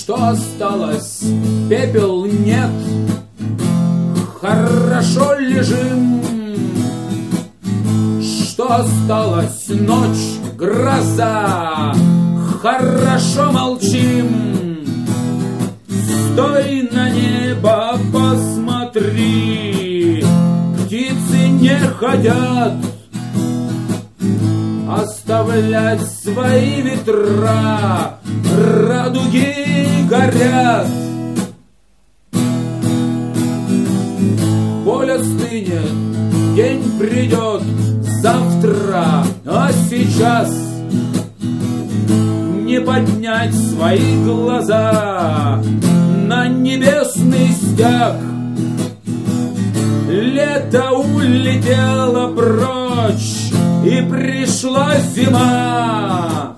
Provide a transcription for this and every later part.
что осталось, пепел нет, хорошо лежим. Что осталось, ночь, гроза, хорошо молчим. Стой на небо, посмотри, птицы не ходят, оставлять свои ветра, радуги горят. Поле стынет, день придет завтра, а сейчас не поднять свои глаза на небесный стяг. Лето улетело прочь, и пришла зима.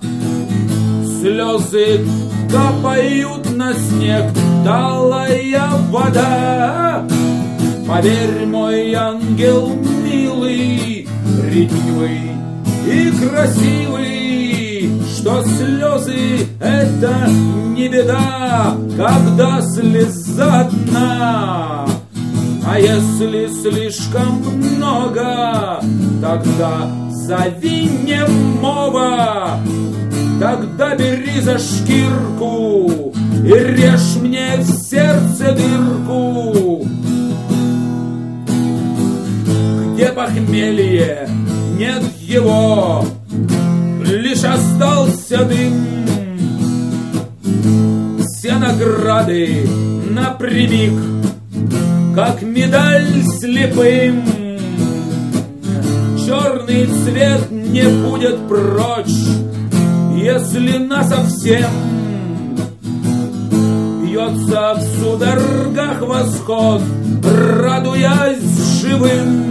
Слезы капают на снег, талая вода. Поверь, мой ангел милый, ретивый и красивый, что слезы — это не беда, когда слеза одна. А если слишком много, тогда зови немого. Тогда бери за шкирку и режь мне в сердце дырку. Где похмелье, нет его, лишь остался дым. Все награды напрямик, как медаль слепым. Черный цвет не будет прочь, если насовсем. Бьется в судорогах восход, радуясь живым.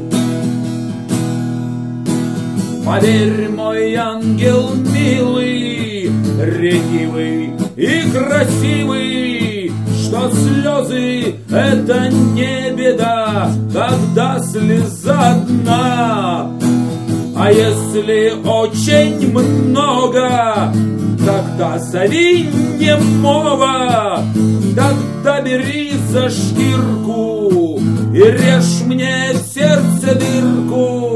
Поверь, мой ангел милый, ретивый и красивый, что слезы — это не беда, когда слеза одна. А если очень много, тогда зови немого. Тогда бери за шкирку и режь мне в сердце дырку.